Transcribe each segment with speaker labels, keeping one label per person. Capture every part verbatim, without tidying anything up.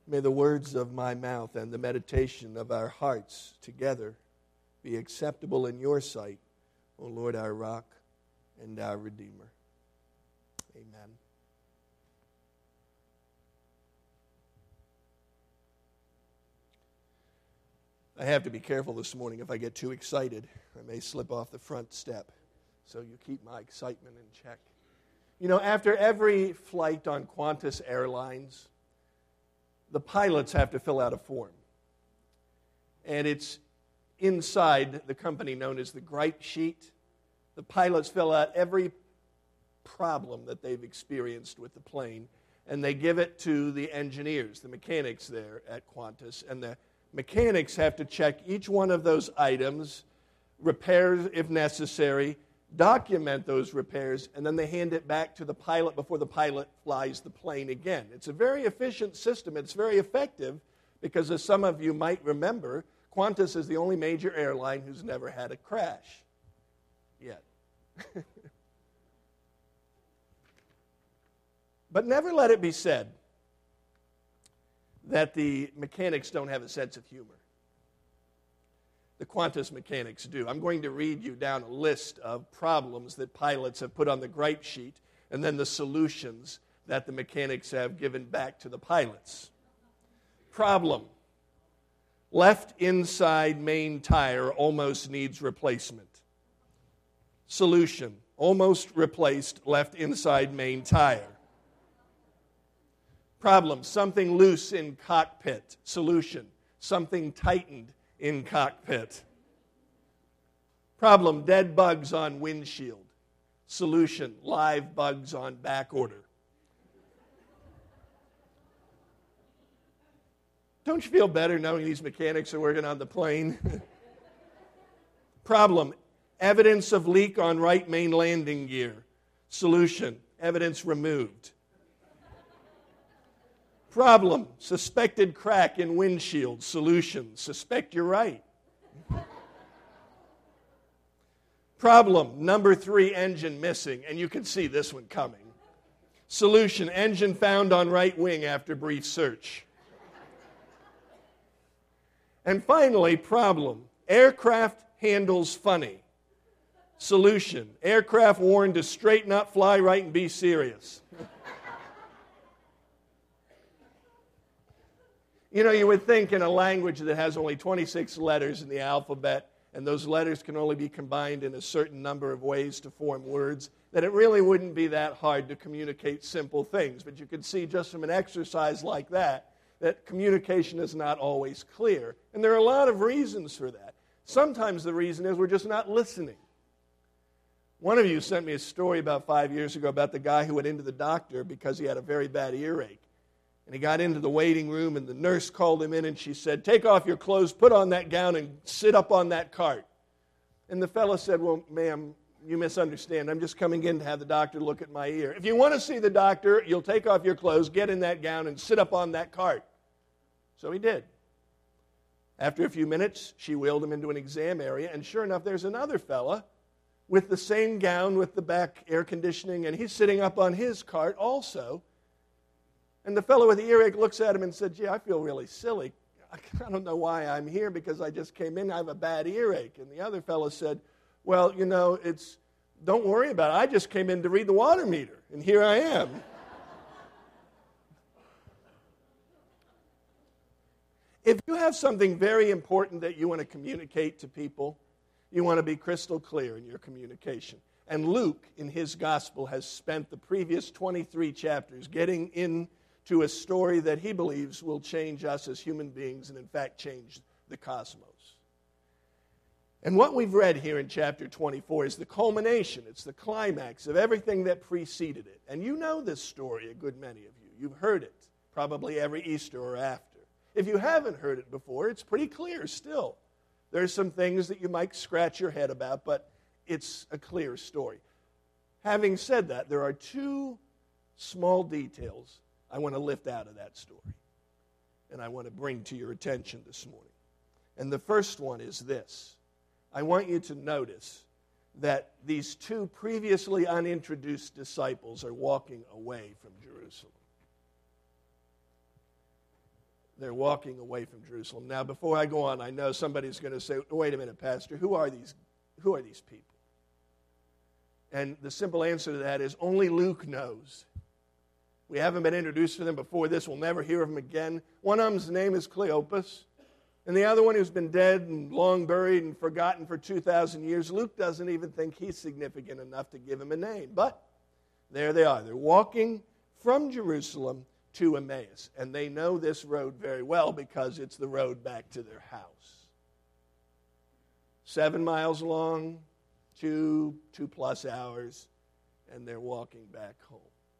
Speaker 1: May the words of my mouth and the meditation of our hearts together be acceptable in your sight, O Lord, our rock and our Redeemer. Amen. I have to be careful this morning. If I get too excited, I may slip off the front step. So you keep my excitement in check. You know, after every flight on Qantas Airlines, the pilots have to fill out a form. And it's inside the company known as the gripe sheet. The pilots fill out every problem that they've experienced with the plane, and they give it to the engineers, the mechanics there at Qantas, and the mechanics have to check each one of those items, repairs if necessary, document those repairs, and then they hand it back to the pilot before the pilot flies the plane again. It's a very efficient system. It's very effective because, as some of you might remember, Qantas is the only major airline who's never had a crash yet. But never let it be said that the mechanics don't have a sense of humor. The Qantas mechanics do. I'm going to read you down a list of problems that pilots have put on the gripe sheet and then the solutions that the mechanics have given back to the pilots. Problem: left inside main tire almost needs replacement. Solution: almost replaced left inside main tire. Problem: something loose in cockpit. Solution: something tightened in cockpit. Problem: dead bugs on windshield. Solution: live bugs on back order. Don't you feel better knowing these mechanics are working on the plane? Problem: evidence of leak on right main landing gear. Solution: evidence removed. Problem: suspected crack in windshield. Solution: suspect you're right. Problem: number three engine missing, and you can see this one coming. Solution: engine found on right wing after brief search. And finally, problem: aircraft handles funny. Solution: aircraft warned to straighten up, fly right, and be serious. You know, you would think in a language that has only twenty-six letters in the alphabet, and those letters can only be combined in a certain number of ways to form words, that it really wouldn't be that hard to communicate simple things. But you can see just from an exercise like that, that communication is not always clear. And there are a lot of reasons for that. Sometimes the reason is we're just not listening. One of you sent me a story about five years ago about the guy who went into the doctor because he had a very bad earache. And he got into the waiting room, and the nurse called him in, and she said, "Take off your clothes, put on that gown, and sit up on that cart." And the fellow said, "Well, ma'am, you misunderstand. I'm just coming in to have the doctor look at my ear. If you want to see the doctor, you'll take off your clothes, get in that gown, and sit up on that cart." So he did. After a few minutes, she wheeled him into an exam area, and sure enough, there's another fella with the same gown with the back air conditioning, and he's sitting up on his cart also. And the fellow with the earache looks at him and said, "Gee, I feel really silly. I don't know why I'm here because I just came in. I have a bad earache." And the other fellow said, "Well, you know, it's don't worry about it. I just came in to read the water meter, and here I am." If you have something very important that you want to communicate to people, you want to be crystal clear in your communication. And Luke, in his gospel, has spent the previous twenty-three chapters getting in to a story that he believes will change us as human beings and, in fact, change the cosmos. And what we've read here in chapter twenty-four is the culmination, it's the climax of everything that preceded it. And you know this story, a good many of you. You've heard it probably every Easter or after. If you haven't heard it before, it's pretty clear still. There's some things that you might scratch your head about, but it's a clear story. Having said that, there are two small details I want to lift out of that story, and I want to bring to your attention this morning. And the first one is this. I want you to notice that these two previously unintroduced disciples are walking away from Jerusalem. they're walking away from Jerusalem. Now, before I go on, I know somebody's going to say, wait a minute, Pastor, who are these, who are these people? And the simple answer to that is only Luke knows. We haven't been introduced to them before this. We'll never hear of them again. One of them's name is Cleopas. And the other one who's been dead and long buried and forgotten for two thousand years, Luke doesn't even think he's significant enough to give him a name. But there they are. They're walking from Jerusalem to Emmaus. And they know this road very well because it's the road back to their house. Seven miles long, two, two plus hours, and they're walking back home.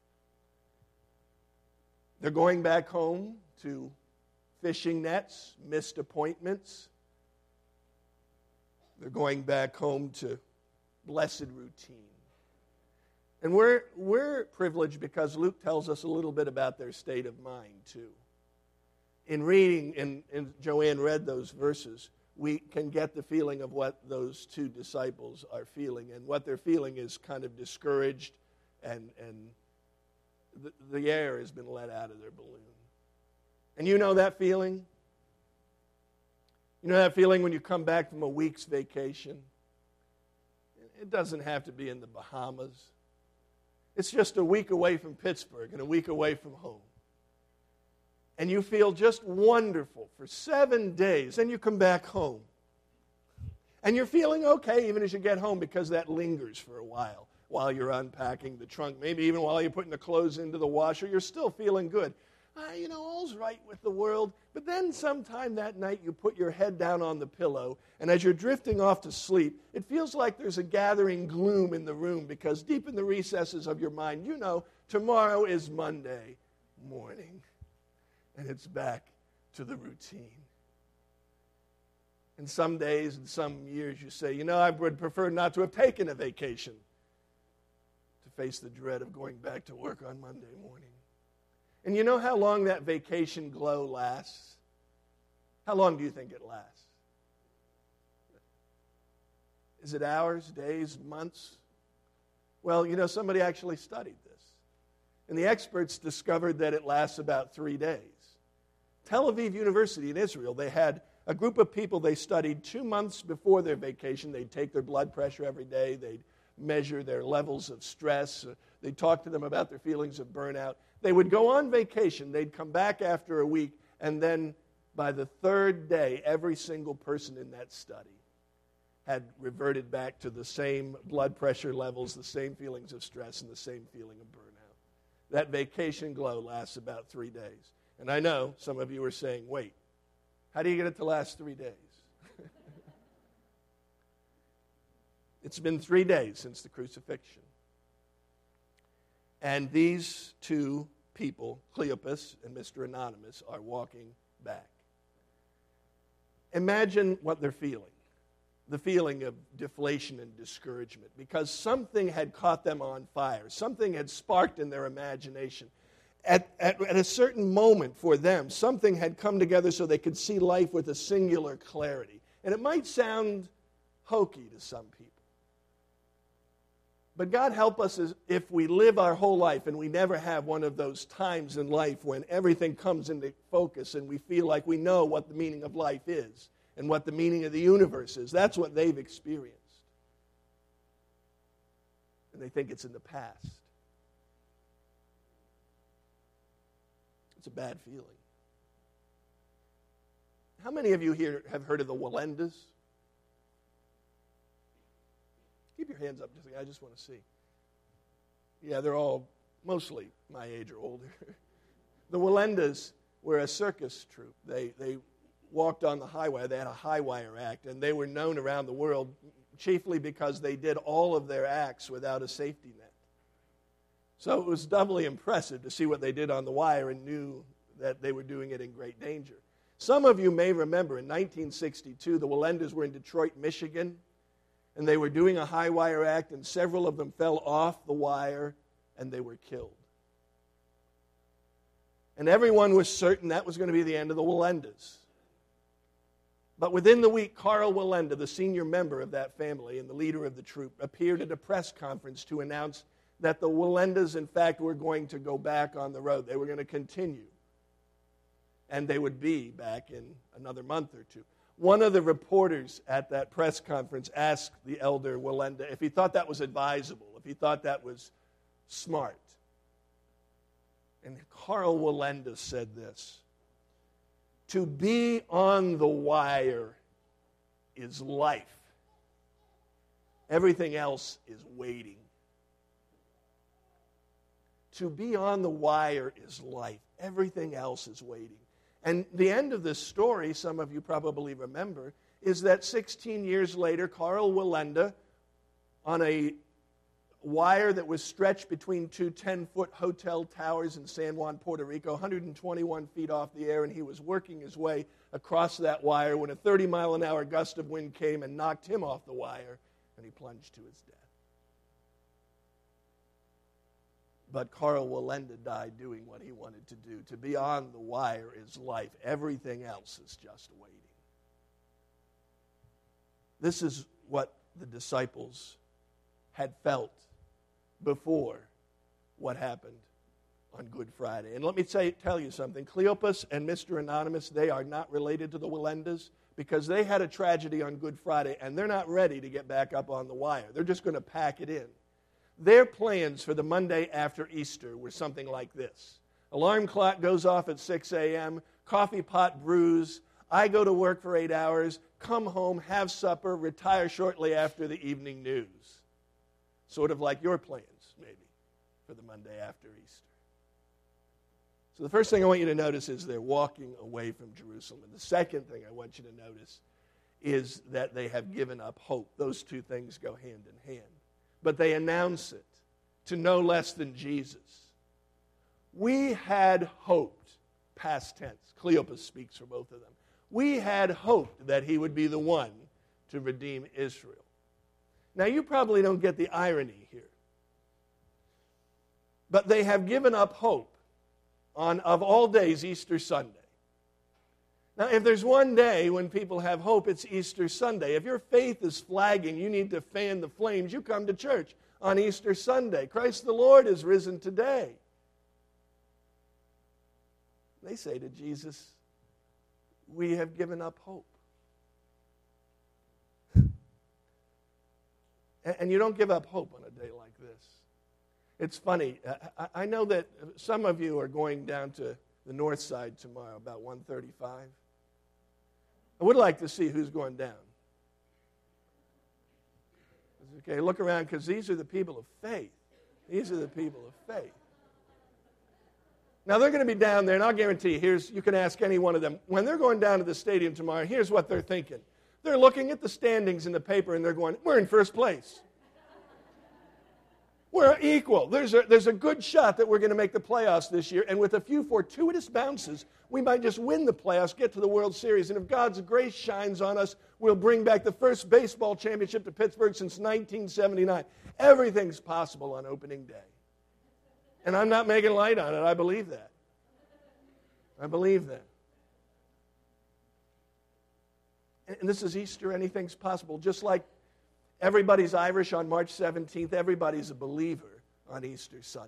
Speaker 1: They're going back home to fishing nets, missed appointments. They're going back home to blessed routine. And we're, we're privileged because Luke tells us a little bit about their state of mind, too. In reading, and, and Joanne read those verses, we can get the feeling of what those two disciples are feeling. And what they're feeling is kind of discouraged, and, and the, the air has been let out of their balloon. And you know that feeling? You know that feeling when you come back from a week's vacation? It doesn't have to be in the Bahamas. It's just a week away from Pittsburgh and a week away from home. And you feel just wonderful for seven days. Then you come back home. And you're feeling okay even as you get home because that lingers for a while. While you're unpacking the trunk, maybe even while you're putting the clothes into the washer, you're still feeling good. Ah, you know, all's right with the world. But then sometime that night you put your head down on the pillow, and as you're drifting off to sleep, it feels like there's a gathering gloom in the room because deep in the recesses of your mind, you know, tomorrow is Monday morning, and it's back to the routine. And some days and some years you say, you know, I would prefer not to have taken a vacation to face the dread of going back to work on Monday morning. And you know how long that vacation glow lasts? How long do you think it lasts? Is it hours, days, months? Well, you know, somebody actually studied this. And the experts discovered that it lasts about three days. Tel Aviv University in Israel, they had a group of people they studied two months before their vacation. They'd take their blood pressure every day. They'd measure their levels of stress. They'd talk to them about their feelings of burnout. They would go on vacation. They'd come back after a week, and then by the third day, every single person in that study had reverted back to the same blood pressure levels, the same feelings of stress, and the same feeling of burnout. That vacation glow lasts about three days. And I know some of you are saying, wait, how do you get it to last three days? It's been three days since the crucifixion. And these two people, Cleopas and Mister Anonymous, are walking back. Imagine what they're feeling. The feeling of deflation and discouragement because something had caught them on fire. Something had sparked in their imagination. At, at, at a certain moment for them, something had come together so they could see life with a singular clarity. And it might sound hokey to some people. But God help us if we live our whole life and we never have one of those times in life when everything comes into focus and we feel like we know what the meaning of life is and what the meaning of the universe is. That's what they've experienced. And they think it's in the past. It's a bad feeling. How many of you here have heard of the Wallendas? Keep your hands up. Just, I just want to see. Yeah, they're all mostly my age or older. The Wallendas were a circus troupe. They they walked on the highway. They had a high wire act, and they were known around the world chiefly because they did all of their acts without a safety net. So it was doubly impressive to see what they did on the wire and knew that they were doing it in great danger. Some of you may remember in nineteen sixty-two, the Wallendas were in Detroit, Michigan, and they were doing a high wire act, and several of them fell off the wire, and they were killed. And everyone was certain that was going to be the end of the Wallendas. But within the week, Carl Wallenda, the senior member of that family and the leader of the troupe, appeared at a press conference to announce that the Wallendas, in fact, were going to go back on the road. They were going to continue. and they would be back in another month or two. One of the reporters at that press conference asked the elder Wallenda if he thought that was advisable, if he thought that was smart. And Karl Wallenda said this: "To be on the wire is life. Everything else is waiting." To be on the wire is life. Everything else is waiting. And the end of this story, some of you probably remember, is that sixteen years later, Karl Wallenda, on a wire that was stretched between two ten-foot hotel towers in San Juan, Puerto Rico, one hundred twenty-one feet off the air, and he was working his way across that wire when a thirty mile an hour gust of wind came and knocked him off the wire, and he plunged to his death. But Karl Wallenda died doing what he wanted to do. To be on the wire is life. Everything else is just waiting. This is what the disciples had felt before what happened on Good Friday. And let me say, tell you something. Cleopas and Mister Anonymous, they are not related to the Wallendas because they had a tragedy on Good Friday, and they're not ready to get back up on the wire. They're just going to pack it in. Their plans for the Monday after Easter were something like this. Alarm clock goes off at six a.m., coffee pot brews, I go to work for eight hours, come home, have supper, retire shortly after the evening news. Sort of like your plans, maybe, for the Monday after Easter. So the first thing I want you to notice is they're walking away from Jerusalem. And the second thing I want you to notice is that they have given up hope. Those two things go hand in hand. But they announce it to no less than Jesus. We had hoped, past tense, Cleopas speaks for both of them. We had hoped that he would be the one to redeem Israel. Now, you probably don't get the irony here. But they have given up hope on, of all days, Easter Sunday. Now, if there's one day when people have hope, it's Easter Sunday. If your faith is flagging, you need to fan the flames. You come to church on Easter Sunday. Christ the Lord is risen today. They say to Jesus, we have given up hope. And you don't give up hope on a day like this. It's funny. I know that some of you are going down to the north side tomorrow, about one thirty-five. I would like to see who's going down. Okay, look around, because these are the people of faith. These are the people of faith. Now, they're going to be down there, and I'll guarantee you, here's, you can ask any one of them. When they're going down to the stadium tomorrow, here's what they're thinking. They're looking at the standings in the paper, and they're going, we're in first place. We're equal. There's a, there's a good shot that we're going to make the playoffs this year, and with a few fortuitous bounces, we might just win the playoffs, get to the World Series, and if God's grace shines on us, we'll bring back the first baseball championship to Pittsburgh since nineteen seventy-nine. Everything's possible on opening day. And I'm not making light on it. I believe that. I believe that. And this is Easter. Anything's possible. Just like everybody's Irish on March seventeenth, everybody's a believer on Easter Sunday.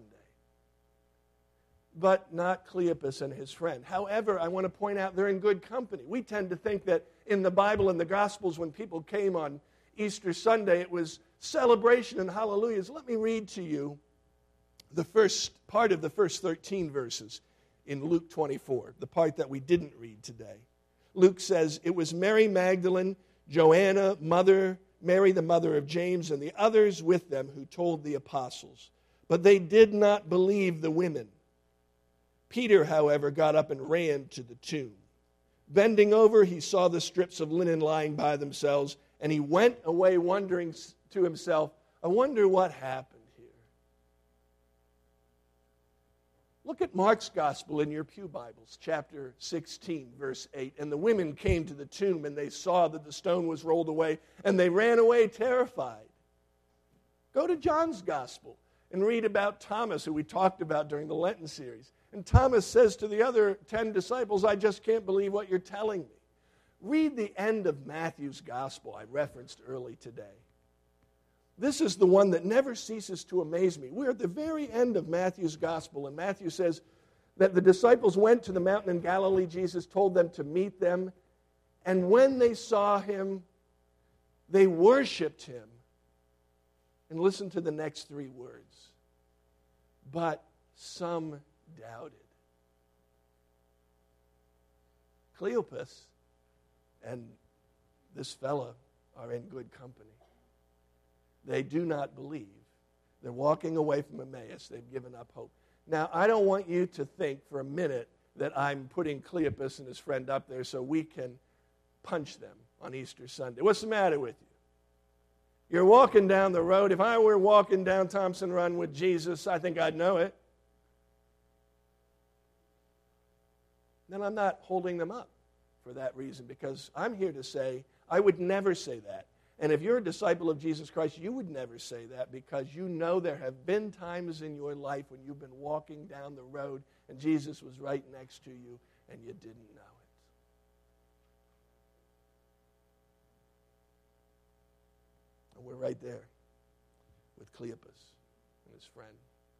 Speaker 1: But not Cleopas and his friend. However, I want to point out they're in good company. We tend to think that in the Bible and the Gospels, when people came on Easter Sunday, it was celebration and hallelujahs. Let me read to you the first part of the first thirteen verses in Luke twenty-four, the part that we didn't read today. Luke says, it was Mary Magdalene, Joanna, mother, Mary the mother of James, and the others with them who told the apostles. But they did not believe the women. Peter, however, got up and ran to the tomb. Bending over, he saw the strips of linen lying by themselves, and he went away wondering to himself, I wonder what happened here. Look at Mark's Gospel in your pew Bibles, chapter sixteen, verse eight. And the women came to the tomb, and they saw that the stone was rolled away, and they ran away terrified. Go to John's Gospel and read about Thomas, who we talked about during the Lenten series. And Thomas says to the other ten disciples, I just can't believe what you're telling me. Read the end of Matthew's Gospel I referenced early today. This is the one that never ceases to amaze me. We're at the very end of Matthew's Gospel, and Matthew says, that the disciples went to the mountain in Galilee. Jesus told them to meet them. And when they saw him, they worshiped him. And listen to the next three words. But some doubted. Cleopas and this fella are in good company. They do not believe. They're walking away from Emmaus. They've given up hope. Now, I don't want you to think for a minute that I'm putting Cleopas and his friend up there so we can punch them on Easter Sunday. What's the matter with you? You're walking down the road. If I were walking down Thompson Run with Jesus, I think I'd know it. Then I'm not holding them up for that reason, because I'm here to say I would never say that. And if you're a disciple of Jesus Christ, you would never say that, because you know there have been times in your life when you've been walking down the road and Jesus was right next to you and you didn't know it. And we're right there with Cleopas and his friend.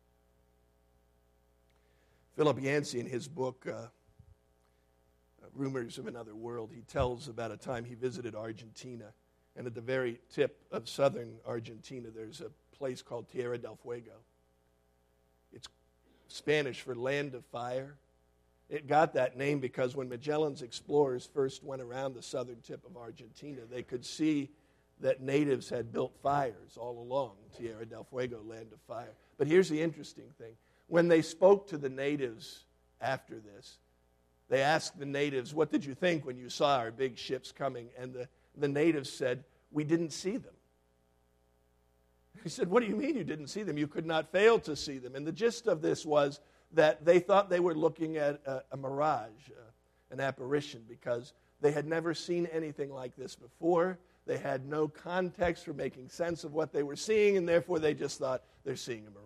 Speaker 1: Philip Yancey, in his book, uh, Rumors of Another World, he tells about a time he visited Argentina. And at the very tip of southern Argentina, there's a place called Tierra del Fuego. It's Spanish for land of fire. It got that name because when Magellan's explorers first went around the southern tip of Argentina, they could see that natives had built fires all along Tierra del Fuego, land of fire. But here's the interesting thing. When they spoke to the natives after this, they asked the natives, what did you think when you saw our big ships coming? And the, the natives said, we didn't see them. He said, what do you mean you didn't see them? You could not fail to see them. And the gist of this was that they thought they were looking at a, a mirage, uh, an apparition, because they had never seen anything like this before. They had no context for making sense of what they were seeing, and therefore they just thought they're seeing a mirage.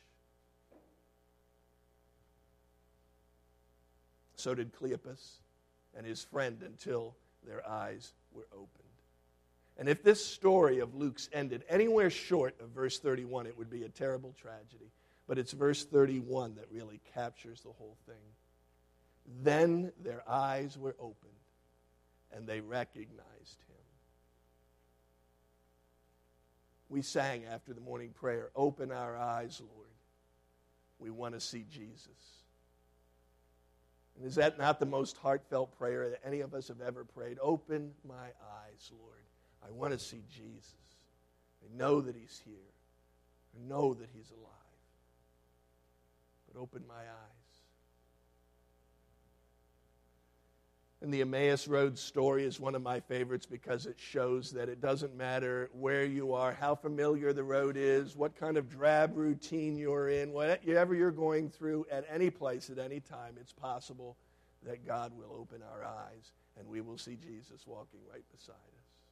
Speaker 1: So did Cleopas and his friend until their eyes were opened. And if this story of Luke's ended anywhere short of verse thirty-one, it would be a terrible tragedy. But it's verse thirty-one that really captures the whole thing. Then their eyes were opened, and they recognized him. We sang after the morning prayer, open our eyes, Lord. We want to see Jesus. And is that not the most heartfelt prayer that any of us have ever prayed? Open my eyes, Lord. I want to see Jesus. I know that he's here. I know that he's alive. But open my eyes. And the Emmaus Road story is one of my favorites because it shows that it doesn't matter where you are, how familiar the road is, what kind of drab routine you're in, whatever you're going through at any place at any time, it's possible that God will open our eyes and we will see Jesus walking right beside us.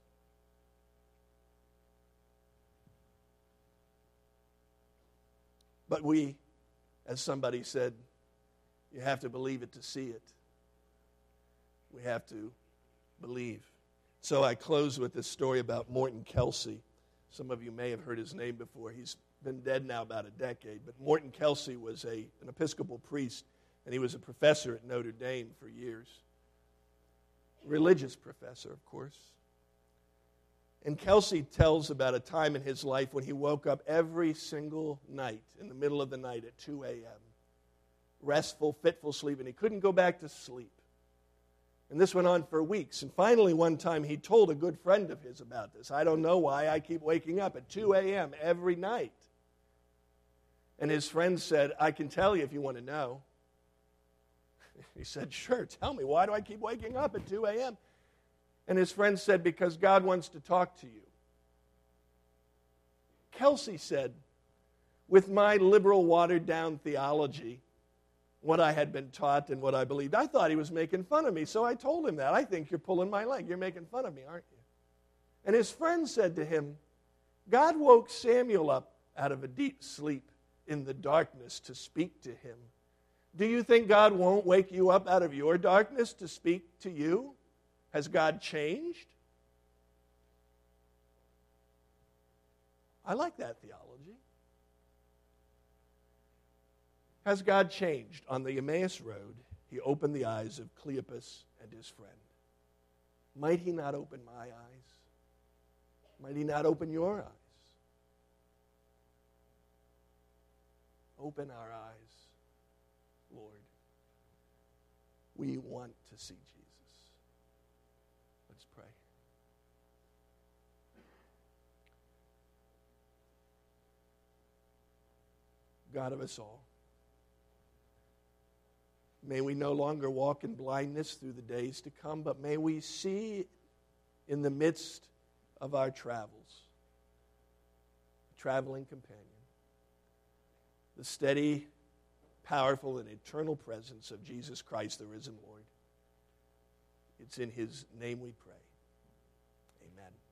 Speaker 1: But we, as somebody said, you have to believe it to see it. We have to believe. So I close with this story about Morton Kelsey. Some of you may have heard his name before. He's been dead now about a decade. But Morton Kelsey was a, an Episcopal priest, and he was a professor at Notre Dame for years. Religious professor, of course. And Kelsey tells about a time in his life when he woke up every single night in the middle of the night at two a.m. Restful, fitful sleep, and he couldn't go back to sleep. And this went on for weeks. And finally, one time, he told a good friend of his about this. I don't know why I keep waking up at two a.m. every night. And his friend said, I can tell you if you want to know. He said, sure, tell me. Why do I keep waking up at two a.m.? And his friend said, because God wants to talk to you. Kelsey said, with my liberal, watered-down theology, what I had been taught and what I believed, I thought he was making fun of me, so I told him that. I think you're pulling my leg. You're making fun of me, aren't you? And his friend said to him, God woke Samuel up out of a deep sleep in the darkness to speak to him. Do you think God won't wake you up out of your darkness to speak to you? Has God changed? I like that theology. Has God changed? On the Emmaus Road, he opened the eyes of Cleopas and his friend. Might he not open my eyes? Might he not open your eyes? Open our eyes, Lord. We want to see Jesus. Let's pray. God of us all, may we no longer walk in blindness through the days to come, but may we see in the midst of our travels a traveling companion, the steady, powerful, and eternal presence of Jesus Christ, the risen Lord. It's in his name we pray. Amen.